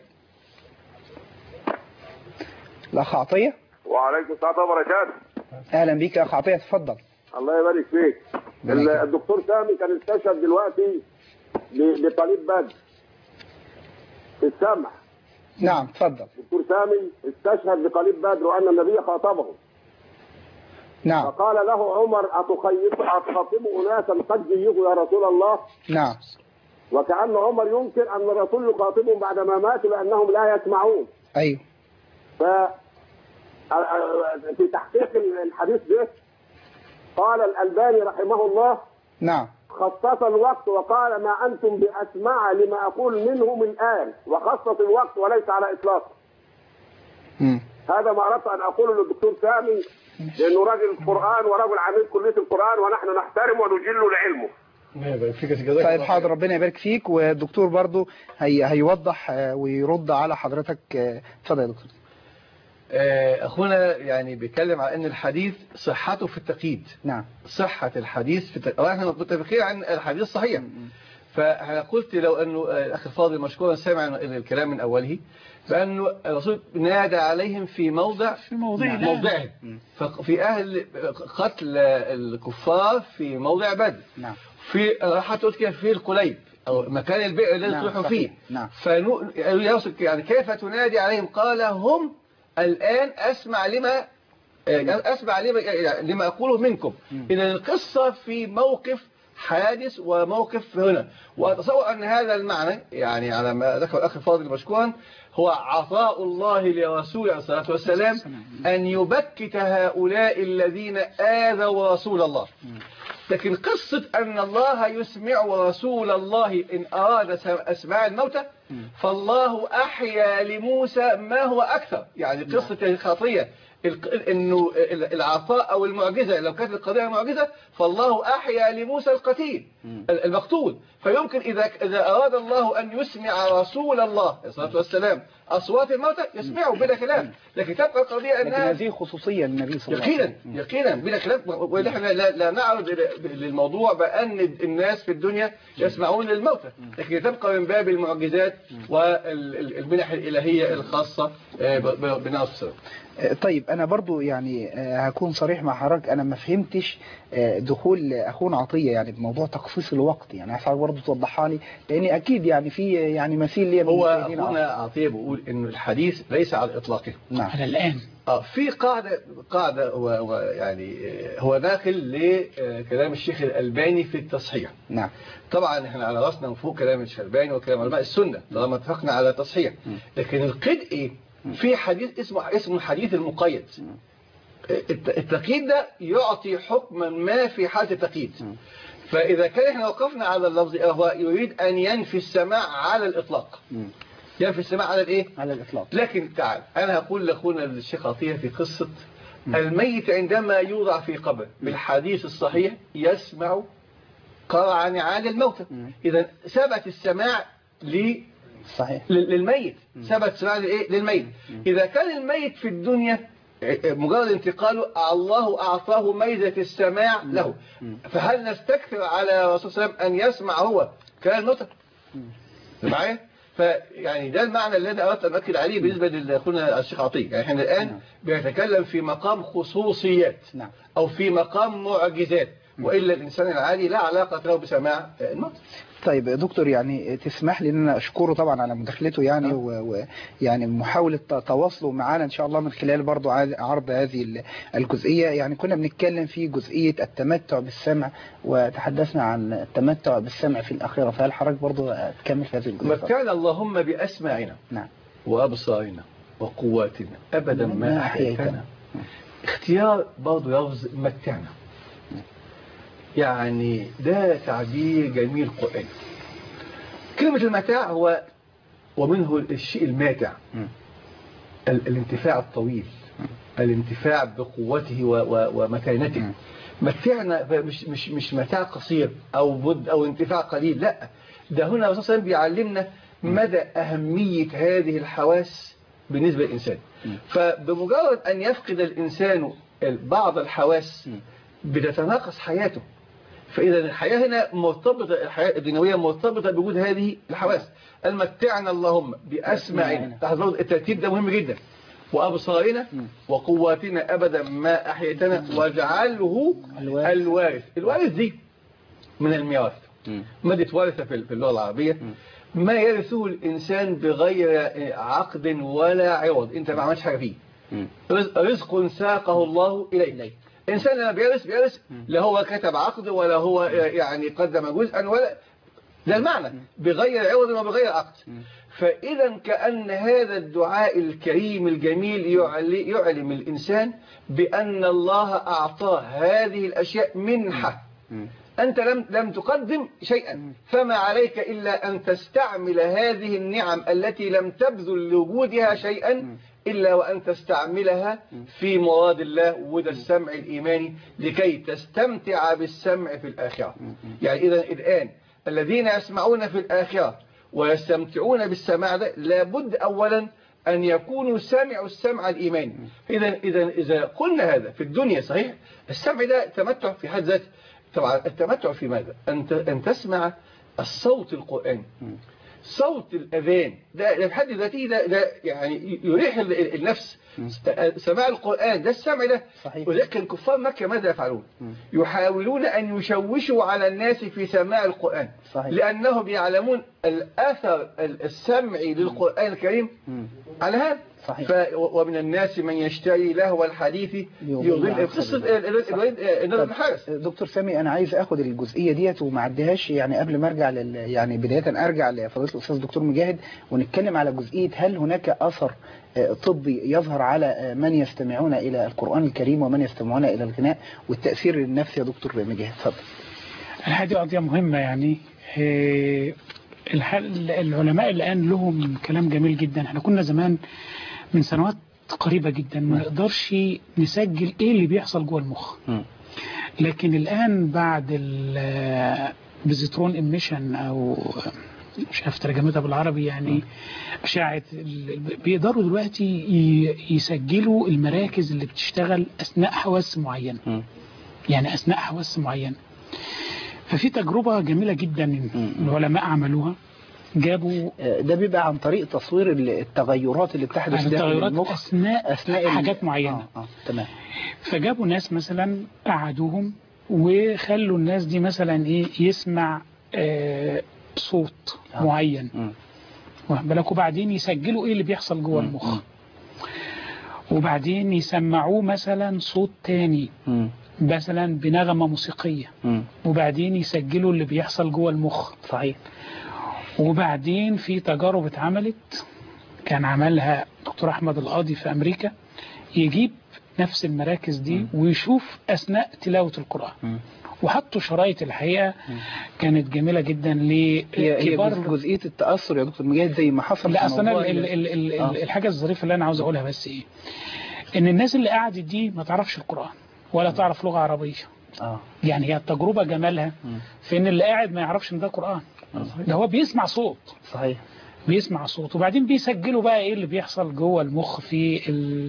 الأخ عطية. وعليكم السلام وبركاته. أهلا بك يا أخ عطية، تفضل. الله يبارك فيك. الدكتور سامي كان استشهد دلوقتي بطالب بدر في السمع. نعم تفضل. الدكتور سامي استشهد بقليب بدر وأن النبي خاطبه. نعم. فقال له عمر: أتخاطب أناسا قد جيّوا يا رسول الله؟ نعم. وكأن عمر ينكر أن الرسول يخاطبهم بعد ما ماتوا لأنهم لا يسمعون. أيوه. في تحقيق الحديث ده قال الألباني رحمه الله: نعم، خصص الوقت وقال: ما أنتم بأسمع لما أقول منهم الآن، وخصص الوقت وليس على إطلاقه. هذا ما أردت أن أقوله للدكتور سامي، لأنه راجل القرآن ورجل عميد كلية القرآن، ونحن نحترمه ونجل لعلمه. طيب حاضر، ربنا يبارك فيك. والدكتور برضو هيوضح ويرد على حضرتك. اتفضل يا دكتور. أخونا يعني بيتكلم على أن الحديث صحته في التقييد. نعم. صحة الحديث في التقييد. احنا متفقين عن الحديث صحيح. فقلت لو أنه الأخ الفاضل مشكورا سامع الكلام من أوله، بأنه الرسول نادى عليهم في موضعهم، في أهل قتل الكفار في موضع بدر. نعم. في راح تقول كده في القليب أو مكان البئر الذي تروحوا فيه. نعم. يعني كيف تنادي عليهم؟ قال: هم الآن أسمع لما أقوله منكم. إذا القصة في موقف حادث وموقف هنا. وأتصور أن هذا المعنى يعني على ما ذكر الأخ الفاضل مشكورا هو عطاء الله لرسوله عليه الصلاة والسلام أن يبكت هؤلاء الذين آذوا رسول الله. لكن قصة أن الله يسمع رسول الله إن أراد أسماع الموتى، فالله أحيا لموسى ما هو أكثر. يعني قصة خطية إنه العطاء أو المعجزة، لو كانت القضية معجزة فالله أحيا لموسى القتيل المقتول. فيمكن إذا أراد الله أن يسمع رسول الله عليه الصلاة والسلام أصوات الموتى يسمعه بلا خلاف. لكن تبقى القضية أنها هذه خصوصية للنبي صلى الله عليه وسلم يقينا بلا خلاف. ونحن لا نعرض للموضوع بأن الناس في الدنيا يسمعون للموتى، لكن تبقى من باب المعجزات والمنح الإلهية الخاصة بناصر. طيب أنا برضو يعني هكون صريح مع حضرتك، أنا ما فهمتش دخول أخونا عطية يعني بموضوع تخصيص الوقت، يعني عايز حضرتك برضو توضحها لي، لأن أكيد يعني في يعني مثيل ليه. هو أخونا عطية بيقول إنه الحديث ليس على إطلاقه. نعم. على الآن في قاعدة ويعني هو داخل لكلام الشيخ الألباني في التصحيح. نعم. طبعا احنا على راسنا وفوق كلام الشيخ الألباني وكلام علماء السنة طالما اتفقنا على تصحيح. لكن القدء في حديث اسمه حديث المقيد. التقييد ده يعطي حكما ما في حالة التقييد. فإذا كان احنا وقفنا على اللفظ هو يريد أن ينفي السماع على الإطلاق. ينفي السماع على الإيه؟ على الإطلاق. لكن تعال أنا هقول لأخونا الشيخ عطية في قصة الميت عندما يوضع في قبر بالحديث الصحيح يسمع قرع نعال الموتى. إذا ثبت السماع صحيح للميت، ثبت سماع للميت. إذا كان الميت في الدنيا مجرد انتقاله الله أعطاه ميزة السماع له، فهل نستكثر على الرسول صلى الله عليه وسلم أن يسمع هو كلام الموتى؟ معايا؟ فيعني ده المعنى الذي أردت أن أكد عليه بالنسبة لأخونا الشيخ عطية. يعني احنا الآن بيتكلم في مقام خصوصيات أو في مقام معجزات، وإلا الإنسان العادي لا علاقة له بسماع الموت. طيب يا دكتور يعني تسمح لي ان انا اشكره طبعا على مداخلته يعني ويعني محاولة تواصله معانا ان شاء الله من خلال برضو عرض هذه الجزئية. يعني كنا بنتكلم في جزئية التمتع بالسمع وتحدثنا عن التمتع بالسمع في الأخيرة، فهل حضرتك برضو تكمل في هذه الجزئية؟ متعنا اللهم بأسماعنا نعم وأبصارنا وقواتنا أبدا ما أحييتنا. اختيار برضو لفظ متعنا، يعني ده تعبير جميل قرآني. كلمة المتاع هو ومنه الشيء الماتع، الانتفاع الطويل، الانتفاع بقوته ومكانته. متعنا مش متاع قصير أو انتفاع قليل، لا، ده هنا الرسول صلى الله عليه وسلم بيعلمنا مدى أهمية هذه الحواس بالنسبة للإنسان. فبمجرد أن يفقد الإنسان بعض الحواس بتتناقص حياته. فإذا الحياة هنا مرتبطة، الحياة الدنيوية مرتبطة بوجود هذه الحواس. المتعنا اللهم بأسماعنا، تحضروا الترتيب ده مهم جدا، وأبصارنا وقواتنا أبدا ما أحيتنا واجعله الوارث. الوارث دي من الميراث، مادة وارثة في اللغة العربية ما يرثه الإنسان بغير عقد ولا عوض، أنت ما عملتش حاجة فيه. رزق ساقه الله إليه. إنسان لما بيرث لا هو كتب عقد ولا هو يعني قدم جزءا ولا، ده المعنى بغير عوض وبغير عقد. فإذا كأن هذا الدعاء الكريم الجميل يعلم الإنسان بأن الله أعطاه هذه الأشياء منحة. أنت لم تقدم شيئا، فما عليك إلا أن تستعمل هذه النعم التي لم تبذل لوجودها شيئا إلا وأن تستعملها في مراد الله، وده السمع الإيماني، لكي تستمتع بالسمع في الآخرة. يعني إذا الآن الذين يسمعون في الآخرة ويستمتعون بالسماع ده لابد أولا أن يكونوا سمعوا السمع الإيماني. إذا قلنا هذا في الدنيا صحيح، السمع ده تمتع في حد ذاته. طبعا التمتع في ماذا؟ أن تسمع الصوت القرآني، صوت الأذان ده في حد ذاته ده يعني يريح النفس. سماع القرآن ده السمع ده. ولكن كفار مكة ماذا يفعلون؟ يحاولون أن يشوشوا على الناس في سماع القرآن، لأنهم يعلمون الأثر السمعي للقرآن الكريم على هذا. صحيح. ومن الناس من يشتري لهو الحديث يضل قصة الوليد بن حارث. دكتور سامي أنا عايز أخد الجزئية ديت وما عديهاش يعني قبل ما أرجع يعني بداية أرجع لفضيلة الأستاذ دكتور مجاهد ونتكلم على جزئية هل هناك أثر طبي يظهر على من يستمعون إلى القرآن الكريم ومن يستمعون إلى الغناء والتأثير النفسي يا دكتور مجاهد. اتفضل. هذه قضية مهمة يعني. العلماء الآن لهم كلام جميل جدا. احنا كنا زمان من سنوات قريبة جدا ما نقدرش نسجل ايه اللي بيحصل جوه المخ، لكن الآن بعد البيزيترون إميشن أو مش عارف ترجمتها بالعربي يعني أشعة، بيقدروا دلوقتي يسجلوا المراكز اللي بتشتغل أثناء حواس معينة، يعني أثناء حواس معينة. ففي تجربة جميلة جدا العلماء عملوها، جابوا ده بيبقى عن طريق تصوير التغيرات اللي بتحدث داخل المخ أثناء حاجات معينة. تمام. فجابوا ناس مثلا قعدوهم وخلوا الناس دي مثلا ايه يسمع صوت معين بالك، وبعدين يسجلوا ايه اللي بيحصل جوه المخ، وبعدين يسمعوه مثلا صوت تاني مثلا بنغمة موسيقية، وبعدين يسجلوا اللي بيحصل جوه المخ. صحيح. وبعدين في تجارب اتعملت كان عملها دكتور أحمد القاضي في أمريكا، يجيب نفس المراكز دي ويشوف أثناء تلاوة القرآن، وحطوا شرايط الحقيقة كانت جميلة جدا لكبار جزئية التأثر يا دكتور مجاهد زي ما حصل. لا أصلا الحاجة الظريفة اللي أنا عاوز أقولها بس إيه، إن الناس اللي قاعدة دي ما تعرفش القرآن ولا تعرف لغة عربية. يعني هي التجربة جمالها في إن اللي قاعد ما يعرفش إن ده قرآن، ده هو بيسمع صوت. صحيح. بيسمع صوت، وبعدين بيسجلوا بقى ايه اللي بيحصل جوه المخ في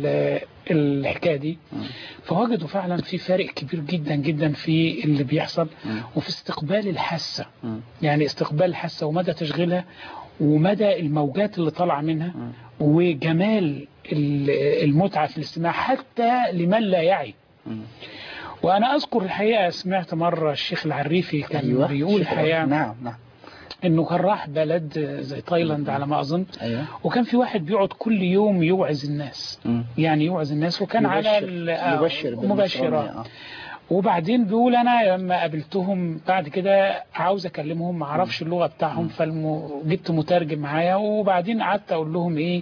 الحكايه دي. فوجدوا فعلا في فارق كبير جدا جدا في اللي بيحصل وفي استقبال الحاسه، يعني استقبال الحاسه ومدى تشغيلها ومدى الموجات اللي طالعه منها وجمال المتعه في الاستماع حتى لمن لا يعي. وانا اذكر الحقيقه سمعت مره الشيخ العريفي كان بيقول الحقيقه نعم انه كان راح بلد زي تايلاند على ما اظن، وكان في واحد بيقعد كل يوم يوعظ الناس، يعني يوعظ الناس، وكان على مباشرة. وبعدين بيقول انا لما قابلتهم بعد كده عاوز اكلمهم ما اعرفش اللغة بتاعهم، فجبت مترجم معايا، وبعدين قعدت اقول لهم ايه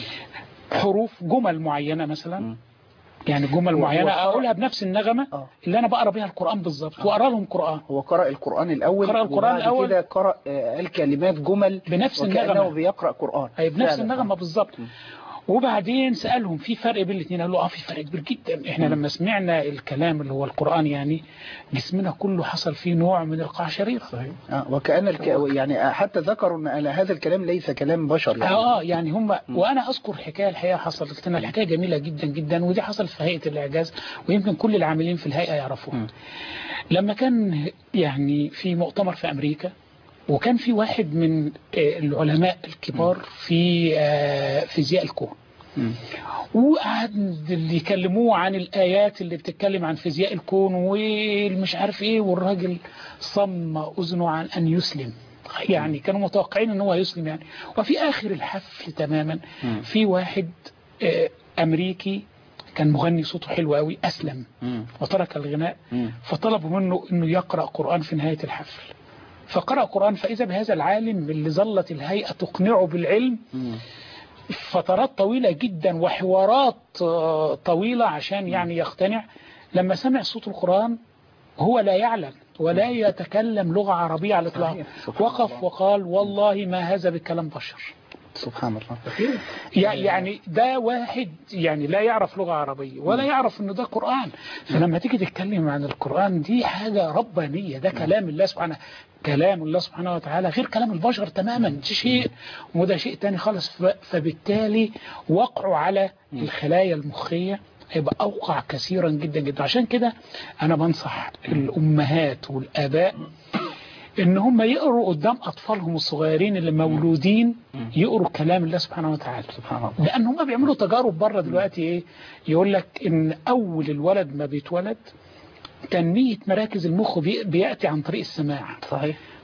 حروف جمل معينة مثلا، يعني جمل معينة أقولها بنفس النغمة اللي أنا بقرأ بها القرآن بالظبط، وأقرأ لهم قرآن. هو قرأ القرآن الأول، كده قرأ الكلمات جمل بنفس النغمة، بيقرأ قرآن أي بنفس النغمة بالظبط. وبعدين سألهم في فرق بين الاثنين، قالوا في فرق كبير جدا. احنا لما سمعنا الكلام اللي هو القرآن يعني جسمنا كله حصل فيه نوع من القعشريرة. صحيح. وكأن يعني حتى ذكروا ان هذا الكلام ليس كلام بشر يعني. يعني هم وانا اذكر حكايه الحقيقه حصلت لنا، الحكايه جميله جدا جدا، ودي حصلت في هيئه الاعجاز ويمكن كل العاملين في الهيئه يعرفوها. لما كان يعني في مؤتمر في امريكا، وكان في واحد من العلماء الكبار في فيزياء الكون، وقعد اللي يكلموه عن الآيات اللي بتتكلم عن فيزياء الكون والمش عارف ايه، والراجل صم أذنه عن أن يسلم، يعني كانوا متوقعين ان هو يسلم يعني. وفي آخر الحفل تماما في واحد أمريكي كان مغني صوته حلو قوي أسلم وترك الغناء، فطلبوا منه انه يقرأ قرآن في نهاية الحفل، فقرأ قرآن، فإذا بهذا العالم اللي ظلت الهيئة تقنعه بالعلم فترات طويلة جدا وحوارات طويلة عشان يعني يقتنع. لما سمع صوت القرآن هو لا يعلم ولا يتكلم لغة عربية على الإطلاق، وقف وقال والله ما هذا بكلام بشر. سبحان الله. يعني ده واحد يعني لا يعرف لغة عربية ولا يعرف انه ده قرآن، فلما تيجي تتكلم عن القرآن دي حاجة ربانية، ده كلام الله سبحانه، كلام الله سبحانه وتعالى غير كلام البشر تماما، ده شيء وده شيء تاني خالص. فبالتالي وقعه على الخلايا المخية هيبقى أوقع كثيرا جدا جدا. عشان كده أنا بنصح الأمهات والآباء ان هم يقروا قدام اطفالهم الصغيرين اللي مولودين، يقروا كلام الله سبحانه وتعالى، سبحان الله. لان هم بيعملوا تجارب بره دلوقتي ايه، يقول لك ان اول الولد ما بيتولد تنمية مراكز المخ بيأتي عن طريق السماع. صحيح.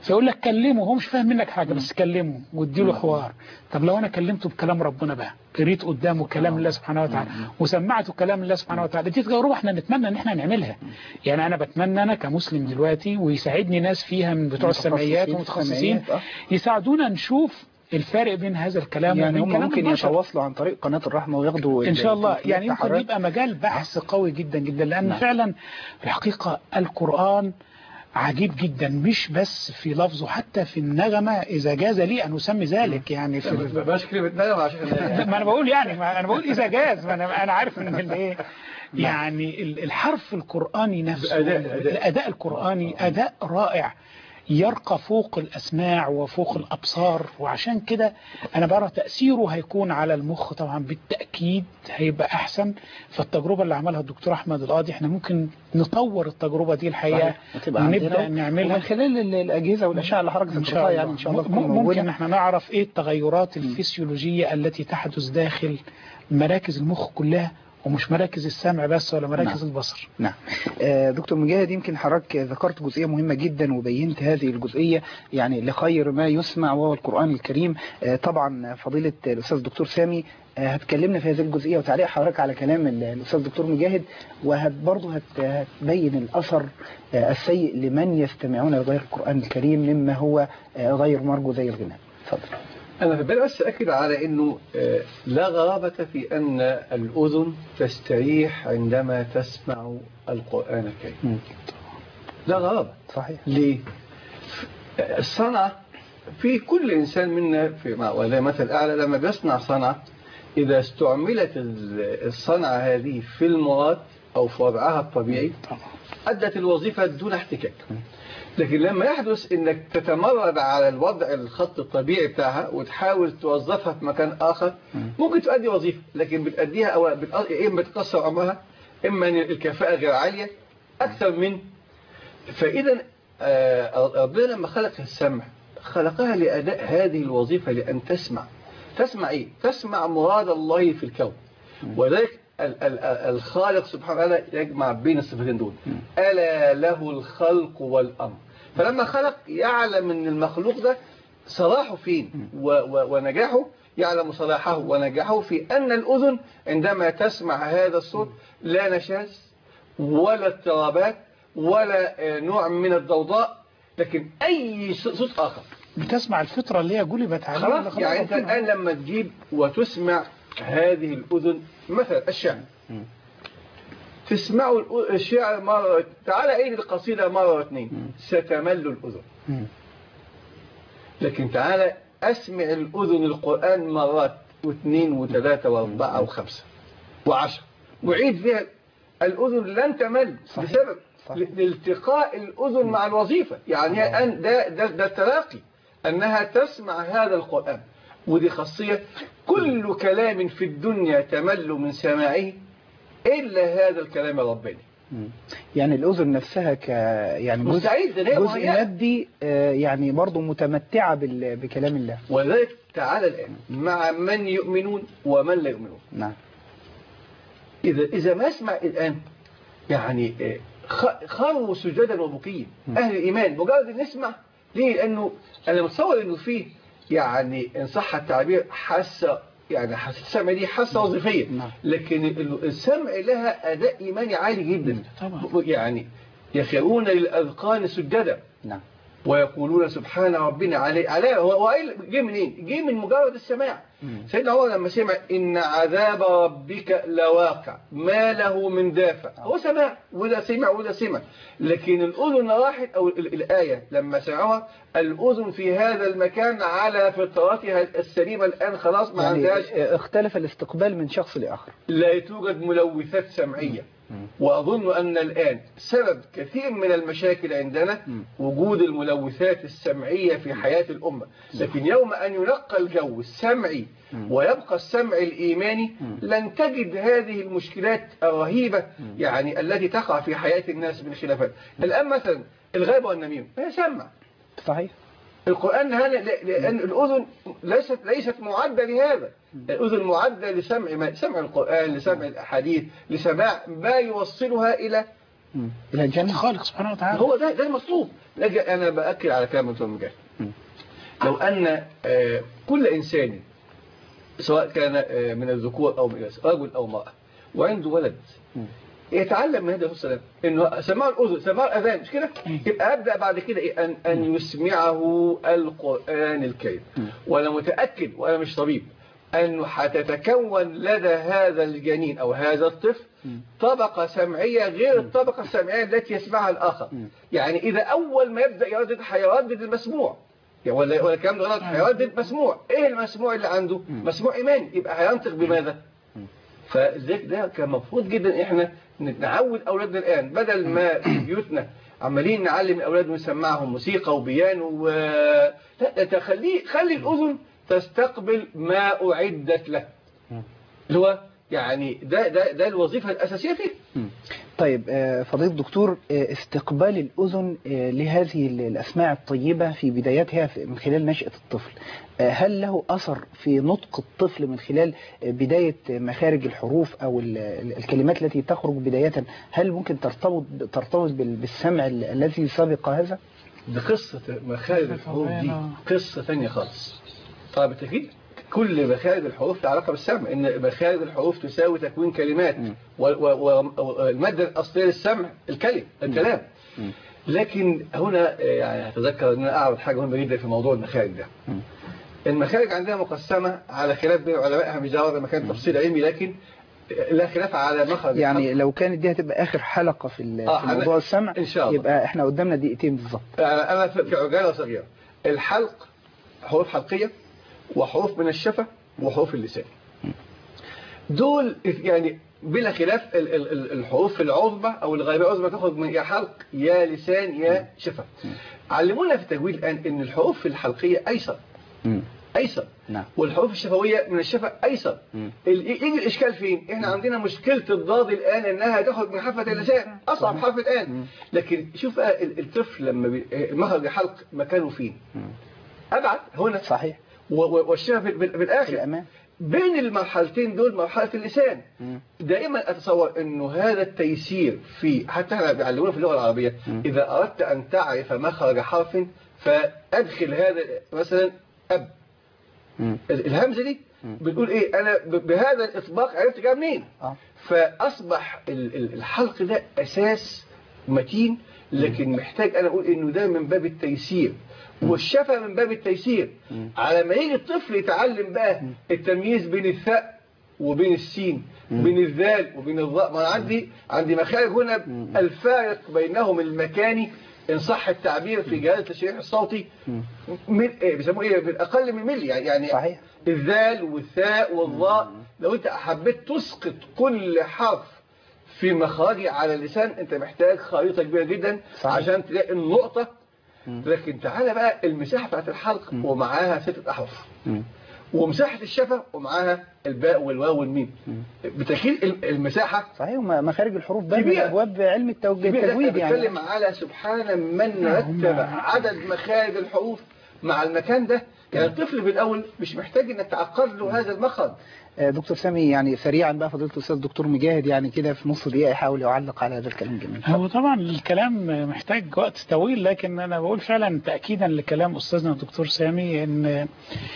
فيقول لك كلمه، هو مش فاهم منك حاجة بس كلمه واديله حوار. طب لو أنا كلمته بكلام ربنا بقى، قريت قدامه كلام الله سبحانه وتعالى وسمعته كلام الله سبحانه وتعالى، دي تجربة احنا نتمنى ان احنا نعملها. يعني أنا بتمنى أنا كمسلم دلوقتي ويساعدني ناس فيها من بتوع السمعيات ومتخصصين يساعدونا نشوف الفارق بين هذا الكلام يعني وبين هم كلام ممكن البشر. يتواصلوا عن طريق قناة الرحمة وياخدوا إن شاء الله. يعني يمكن يبقى مجال بحث قوي جدا جدا، لأن فعلا في الحقيقة القرآن عجيب جدا، مش بس في لفظه، حتى في النغمة إذا جاز لي أن أسمي ذلك. يعني في مش كلمة نغمة عشان ما أنا بقول يعني أنا بقول إذا جاز، ما أنا عارف إن الإيه يعني الحرف القرآني نفسه، الأداء القرآني أداء رائع يرقى فوق الأسماع وفوق الأبصار. وعشان كده أنا برى تأثيره هيكون على المخ طبعا بالتأكيد هيبقى أحسن. فالتجربة اللي عملها الدكتور أحمد القاضي احنا ممكن نطور التجربة دي الحقيقة ونبدأ نعملها من خلال الأجهزة والأشعة اللي حضرتك ذكرتها. يعني إن شاء الله ممكن احنا نعرف إيه التغيرات الفسيولوجية التي تحدث داخل مراكز المخ كلها، ومش مراكز السمع بس ولا مراكز البصر. نعم. دكتور مجاهد، يمكن حضرتك ذكرت جزئية مهمة جدا وبينت هذه الجزئية يعني لخير ما يسمع وهو القرآن الكريم. طبعا فضيلة الأستاذ الدكتور سامي هتكلمنا في هذه الجزئية وتعليق حضرتك على كلام الأستاذ الدكتور مجاهد، وبرضه هتبين الأثر السيء لمن يستمعون لغير القرآن الكريم مما هو غير مرجو زي الغناء. اتفضل. أنا في بالي بس أكد على أنه لا غرابة في أن الأذن تستريح عندما تسمع القرآن الكريم. لا غرابة. صحيح. ليه؟ الصنعة في كل إنسان منا ولا مثل أعلى لما بيصنع صنعة، إذا استعملت الصنعة هذه في المراد أو في وضعها الطبيعي أدت الوظيفة دون احتكاك. لكن لما يحدث انك تتمرد على الوضع الخط الطبيعي بتاعها وتحاول توظفها في مكان اخر، ممكن تؤدي وظيفة لكن بتأديها او اما بتكسر امرها، اما ان الكفاءة غير عالية اكثر من. فاذا ربنا لما خلق السمع خلقها لأداء هذه الوظيفة، لأن تسمع ايه؟ تسمع مراد الله في الكون. وذلك الخالق سبحانه وتعالى يجمع بين الصفتين دول. ألا له الخلق والأمر. فلما خلق يعلم ان المخلوق ده صلاحه فين ونجاحه، يعلم صلاحه ونجاحه في أن الأذن عندما تسمع هذا الصوت لا نشاز ولا اضطرابات ولا نوع من الضوضاء، لكن أي صوت آخر بتسمع الفطرة اللي هي جلبت عليها. خلاص. يعني أنت الآن لما تجيب وتسمع هذه الأذن مثلا الشعر، تسمعوا الشعر مرة، تعال عيد القصيدة مرة واثنين ستمل الأذن. لكن تعال أسمع الأذن القرآن مرات واثنين وثلاثة واربعة وخمسة وعشر وعيد فيها، الأذن لن تمل بسبب الالتقاء الأذن مع الوظيفة. يعني ده التلاقي، أنها تسمع هذا القرآن. ودي خاصية كل كلام في الدنيا تمل من سماعه إلا هذا الكلام الرباني. يعني الأذن نفسها يعني جزء مادي، يعني برضو متمتعة بكلام الله. ولذلك تعالى الآن مع من يؤمنون ومن لا يؤمنون. نعم. إذا ما اسمع الآن يعني خروا سجدا وبكيا أهل الإيمان مجرد أن نسمع. ليه؟ لأنه أنا متصور أنه فيه يعني إن صح التعبير حاسة، يعني السمع دي حاسة وظيفية، لكن السمع لها أداء إيماني عالي جدا. يعني يخرون للأذقان سجدا ويقولون سبحان ربنا عليه. هو جه منين؟ جه من مجرد السماع. سيدنا عمر لما سمع إن عذاب ربك لواقع ما له من دافع، هو سمع وده سمع وده سمع. لكن الأذن راحت، أو الآية لما سمعوها الأذن في هذا المكان على فطرتها السليمة الآن خلاص ما عندهاش، اختلف الاستقبال من شخص لآخر. لا توجد ملوثات سمعية. وأظن أن الآن سبب كثير من المشاكل عندنا وجود الملوثات السمعية في حياة الأمة. لكن يوم أن ينقى الجو السمعي ويبقى السمع الإيماني لن تجد هذه المشكلات الرهيبة يعني التي تقع في حياة الناس من خلافات. الآن مثلا الغيبة والنميمة هي سمع. صحيح. القرآن هذا لأن الأذن ليست معدة لهذا. الأذن معدة لسمع القرآن، لسمع الأحاديث، لسماع ما يوصلها إلى إلى الجنة خالق سبحانه وتعالى. هو ده المطلوب. أنا بأكد على كلام دكتور مجاهد. لو أن كل إنسان سواء كان من الذكور أو من الإناث رجل أو امرأة وعنده ولد يتعلم من هذا السلام انه سماع الاذن سماع الاذان مش كده، يبقى ابدا بعد كده ان يسمعه القران الكريم. وانا متاكد وانا مش طبيب انه هتتكون لدى هذا الجنين او هذا الطفل طبقه سمعيه غير الطبقه السمعيه التي يسمعها الاخر. يعني اذا اول ما يبدا يردد هيردد المسموع، يعني ولا الكلام ده غلط، هيردد مسموع. ايه المسموع اللي عنده؟ مسموع ايماني، يبقى هينطق بماذا؟ فذلك ده كان مفروض جدا احنا نعود اولادنا الان، بدل ما في بيوتنا عمالين نعلم الاولاد ونسمعهم موسيقى وبيانو لا، خلي الاذن تستقبل ما اعدت له، اللي هو يعني ده الوظيفه الاساسيه فيه. طيب فضيلة الدكتور، استقبال الأذن لهذه الأسماع الطيبة في بدايتها من خلال نشأة الطفل، هل له أثر في نطق الطفل من خلال بداية مخارج الحروف أو الكلمات التي تخرج بداية؟ هل ممكن ترتبط بالسمع الذي سبق هذا؟ ده قصة مخارج الحروف دي قصة ثانية خالص. طيب بالتأكيد كل مخارج الحروف لها علاقة بالسمع، إن مخارج الحروف تساوي تكوين كلمات، والمادة الأصلية للسمع الكلام. لكن هنا يعني أتذكر أن أنا أعرض حاجة مهمة جدا في موضوع المخارج ده. المخارج عندنا مقسمة على خلاف بين علمائها، مش دعوة بمكان تفصيل علمي، لكن لا خلاف على مخرج. يعني لو كانت دي هتبقى آخر حلقة في موضوع السمع إن شاء الله، يبقى إحنا قدامنا دقيقتين بالظبط. أنا في عجالة صغيرة. الحلق حروف حلقية وحروف من الشفة وحروف اللسان، دول يعني بلا خلاف الحروف العظمى أو الغيبية العظمى تاخد من يا حلق يا لسان يا شفة. علمونا في التجويد الآن إن الحروف الحلقية أيسر نعم. والحروف الشفوية من الشفة أيسر. يجي الإشكال فين؟ إحنا عندنا مشكلة الضاد الآن إنها تاخد من حافة اللسان، أصعب حرف الآن. لكن شوف الطفل لما مخرج الحلق مكانه فين؟ أبعد هنا صحيح، والشفة بالآخر الأمان. بين المرحلتين دول مرحلة اللسان. دائما أتصور أنه هذا التيسير في، حتى احنا بيعلمونا في اللغة العربية، إذا أردت أن تعرف مخرج حرف فأدخل هذا مثلا أب، الهمزة دي بتقول إيه؟ أنا بهذا الإطباق عرفت جاء منين. فأصبح الحلق ده أساس متين، لكن محتاج أنا أقول إنه ده من باب التيسير، والشفا من باب التيسير. على ما يجي الطفل يتعلم بقى التمييز بين الثاء وبين السين، بين الذال وبين الظاء. ما عندي مخارج هنا الفارق بينهم المكاني إن صح التعبير في جهاز التشريح الصوتي بيسموه إيه، بالأقل من ملي يعني صحيح. الذال والثاء والظاء لو أنت حبيت تسقط كل حرف في مخارجه على اللسان أنت محتاج خريطة كبيرة جدا صحيح. عشان تلاقي النقطة. لكن تعالى بقى المساحة بتاعت الحلق ومعاها 6 أحرف، ومساحة الشفة ومعاها الباء والواو والميم، بتكيل المساحة صحيح. ومخارج الحروف ده من أبواب علم التجويد يعني. بتكلم على سبحان من رتب عدد مخارج الحروف مع المكان ده. يعني الطفل بالأول مش محتاج انك تعقد له هذا المخرج. دكتور سامي، يعني سريعا بقى فضيلة الأستاذ دكتور مجاهد يعني كده في نص دقيقة يحاول يعلق على هذا الكلام الجميل. هو طبعا الكلام محتاج وقت طويل، لكن أنا بقول فعلا تأكيدا لكلام أستاذنا الدكتور سامي إن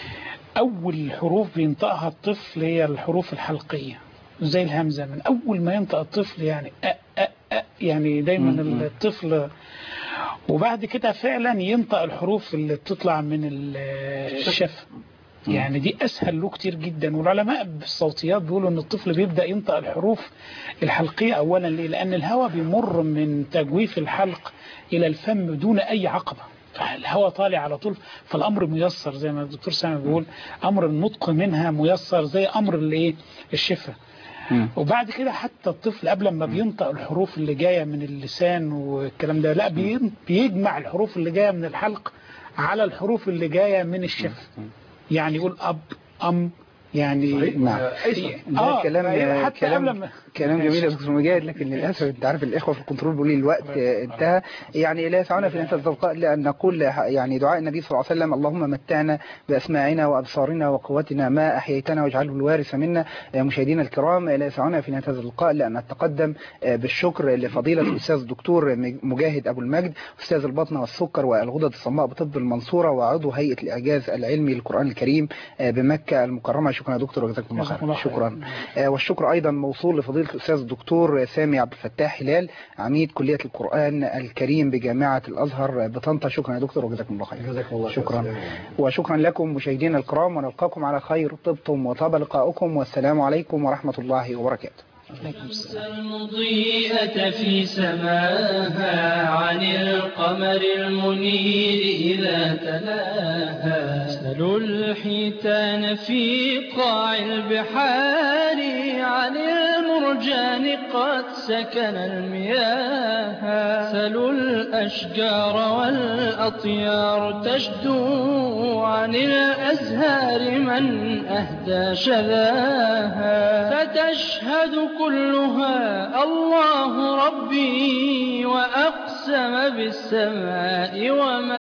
أول حروف بينطقها الطفل هي الحروف الحلقية زي الهمزة. من أول ما ينطق الطفل يعني يعني دايما الطفل، وبعد كده فعلا ينطق الحروف اللي بتطلع من الشفة. يعني دي أسهل له كتير جدا. والعلماء بالصوتيات بيقولوا أن الطفل بيبدأ ينطق الحروف الحلقية أولا. ليه؟ لأن الهواء بيمر من تجويف الحلق إلى الفم دون أي عقبة، فالهواء طالع على طول، فالأمر ميسر زي ما الدكتور سامي بيقول، أمر النطق منها ميسر زي أمر الشفة. وبعد كده حتى الطفل قبل ما بينطق الحروف اللي جاية من اللسان والكلام ده، لا بيجمع الحروف اللي جاية من الحلق على الحروف اللي جاية من الشفة. يعني يقول أب أم يعني نعم. ده كلام جميل يا دكتور مجاهد، لكن للاسف انت عارف الاخوه في الكنترول بيقولوا لي الوقت انتهى. يعني لا يسعنا في هذا اللقاء الا ان نقول يعني دعاء النبي صلى الله عليه وسلم: اللهم متعنا باسماعنا وابصارنا وقوتنا ما احييتنا واجعله الوارث منا. مشاهدينا الكرام، لا يسعنا في هذا اللقاء الا ان نتقدم بالشكر لفضيله الاستاذ الدكتور مجاهد ابو المجد، استاذ البطنه والسكر والغدد الصماء بطب المنصوره وعضو هيئه الاعجاز العلمي للقران الكريم بمكه المكرمه. شكرا يا دكتور وجزاكم الله خير. شكرا. والشكر ايضا موصول لفضيله الاستاذ الدكتور سامي عبد الفتاح هلال، عميد كليه القران الكريم بجامعه الازهر بطنطا. شكرا يا دكتور وجزاكم الله خير. جزاكم الله خير. شكرا. وشكرا لكم مشاهدينا الكرام، ونلقاكم على خير. طبتم وطاب لقاؤكم، والسلام عليكم ورحمه الله وبركاته. المضيئة في سماها عن القمر المنير إذا تلاها، سلوا الحيتان في قاع البحار عن المرجان قد سكن المياه، سلوا الأشجار والأطيار تشدو عن الأزهار من أهدى شذاها، فتشهد كلها الله ربي وأقسم بالسماء وما